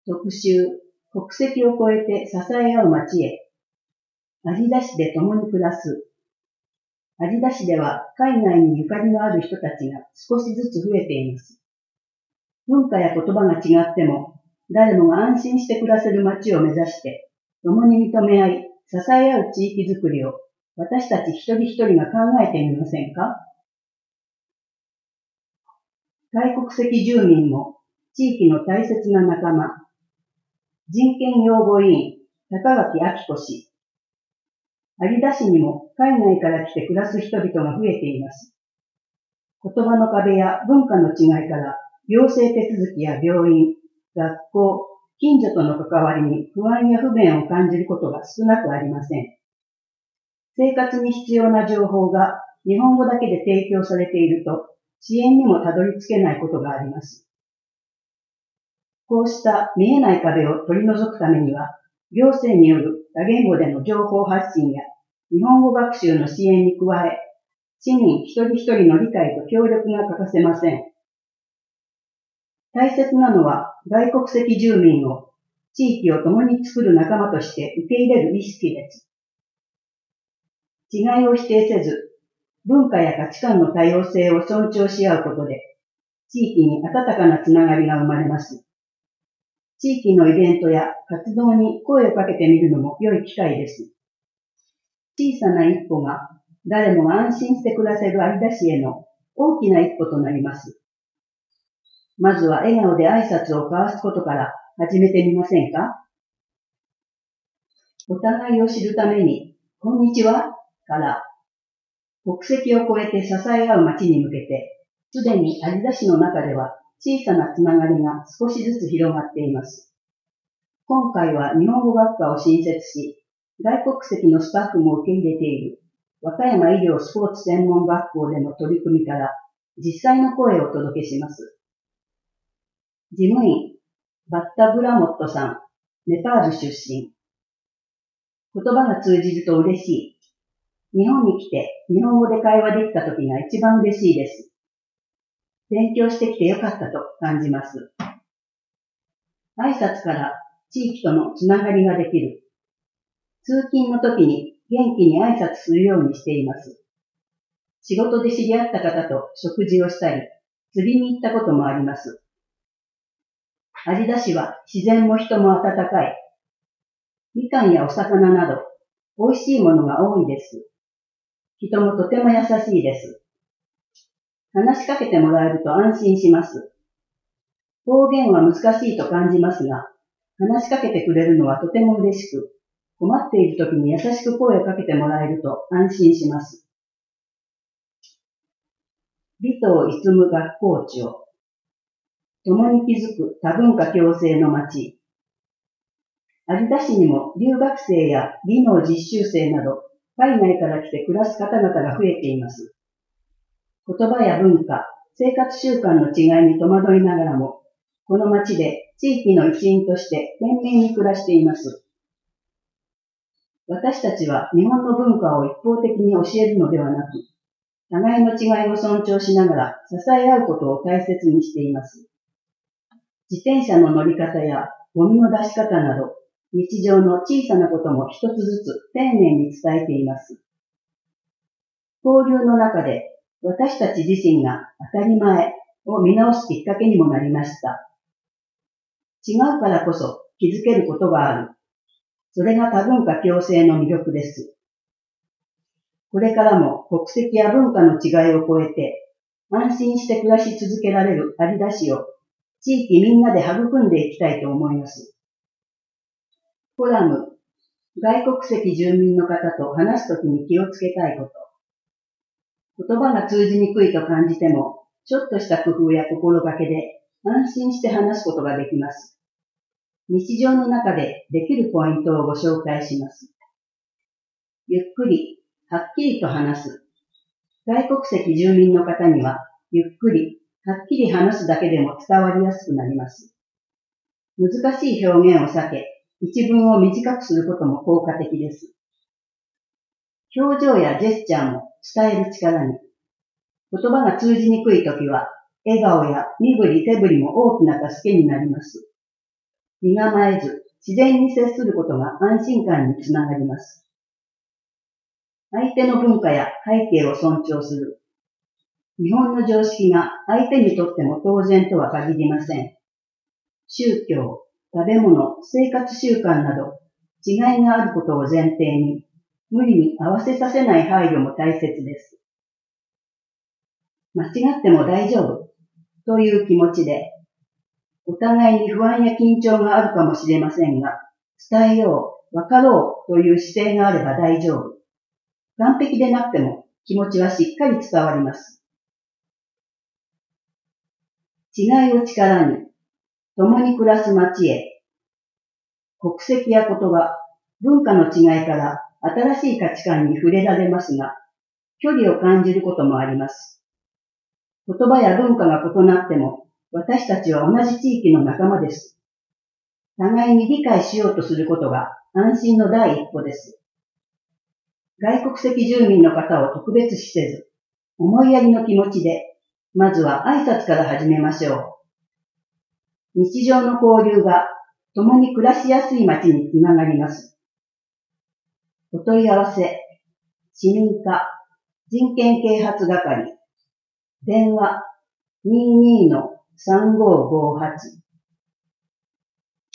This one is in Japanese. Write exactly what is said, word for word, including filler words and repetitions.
特集、国籍を超えて支え合う街へ。有田市で共に暮らす。有田市では海外にゆかりのある人たちが少しずつ増えています。文化や言葉が違っても、誰もが安心して暮らせる街を目指して、共に認め合い、支え合う地域づくりを私たち一人一人が考えてみませんか？外国籍住民も地域の大切な仲間。人権擁護委員、高垣明子氏。有田市にも海外から来て暮らす人々が増えています。言葉の壁や文化の違いから行政手続きや病院、学校、近所との関わりに不安や不便を感じることが少なくありません。生活に必要な情報が日本語だけで提供されていると支援にもたどり着けないことがあります。こうした見えない壁を取り除くためには、行政による多言語での情報発信や日本語学習の支援に加え、市民一人一人の理解と協力が欠かせません。大切なのは外国籍住民を地域を共に作る仲間として受け入れる意識です。違いを否定せず、文化や価値観の多様性を尊重し合うことで、地域に温かなつながりが生まれます。地域のイベントや活動に声をかけてみるのも良い機会です。小さな一歩が誰もが安心して暮らせる有田市への大きな一歩となります。まずは笑顔で挨拶を交わすことから始めてみませんか？お互いを知るために、こんにちはから国籍を超えて支え合う街に向けて、すでに有田市の中では小さなつながりが少しずつ広がっています。今回は日本語学科を新設し、外国籍のスタッフも受け入れている和歌山医療スポーツ専門学校での取り組みから実際の声をお届けします。事務員、バッタ・ブラモットさん、ネパール出身。言葉が通じると嬉しい。日本に来て日本語で会話できた時が一番嬉しいです。勉強してきてよかったと感じます。挨拶から地域とのつながりができる。通勤の時に元気に挨拶するようにしています。仕事で知り合った方と食事をしたり、釣りに行ったこともあります。有田市は自然も人も温かい。みかんやお魚など、美味しいものが多いです。人もとても優しいです。話しかけてもらえると安心します。方言は難しいと感じますが、話しかけてくれるのはとても嬉しく、困っている時に優しく声をかけてもらえると安心します。美東いつむ学校長。共に築く多文化共生の街。有田市にも留学生や技能実習生など海外から来て暮らす方々が増えています。言葉や文化、生活習慣の違いに戸惑いながらも、この街で地域の一員として懸命に暮らしています。私たちは日本の文化を一方的に教えるのではなく、互いの違いを尊重しながら支え合うことを大切にしています。自転車の乗り方やゴミの出し方など、日常の小さなことも一つずつ丁寧に伝えています。交流の中で私たち自身が当たり前を見直すきっかけにもなりました。違うからこそ気づけることがある。それが多文化共生の魅力です。これからも国籍や文化の違いを超えて安心して暮らし続けられる有田市を地域みんなで育んでいきたいと思います。コラム、外国籍住民の方と話すときに気をつけたいこと。言葉が通じにくいと感じても、ちょっとした工夫や心がけで安心して話すことができます。日常の中でできるポイントをご紹介します。ゆっくり、はっきりと話す。外国籍住民の方には、ゆっくり、はっきり話すだけでも伝わりやすくなります。難しい表現を避け、一文を短くすることも効果的です。表情やジェスチャーも伝える力に。言葉が通じにくいときは、笑顔や身振り手振りも大きな助けになります。 身構えず、自然に接することが安心感につながります。相手の文化や背景を尊重する。日本の常識が相手にとっても当然とは限りません。宗教、食べ物、生活習慣など違いがあることを前提に、無理に合わせさせない配慮も大切です。間違っても大丈夫という気持ちで、お互いに不安や緊張があるかもしれませんが、伝えよう、分かろうという姿勢があれば大丈夫。完璧でなくても気持ちはしっかり伝わります。違いを力に、共に暮らす街へ。国籍や言葉、文化の違いから新しい価値観に触れられますが、距離を感じることもあります。言葉や文化が異なっても、私たちは同じ地域の仲間です。互いに理解しようとすることが安心の第一歩です。外国籍住民の方を特別視せず、思いやりの気持ちで、まずは挨拶から始めましょう。日常の交流が共に暮らしやすい街につながります。お問い合わせ、市民課、人権啓発係、電話 にーにーのさんごーごーはち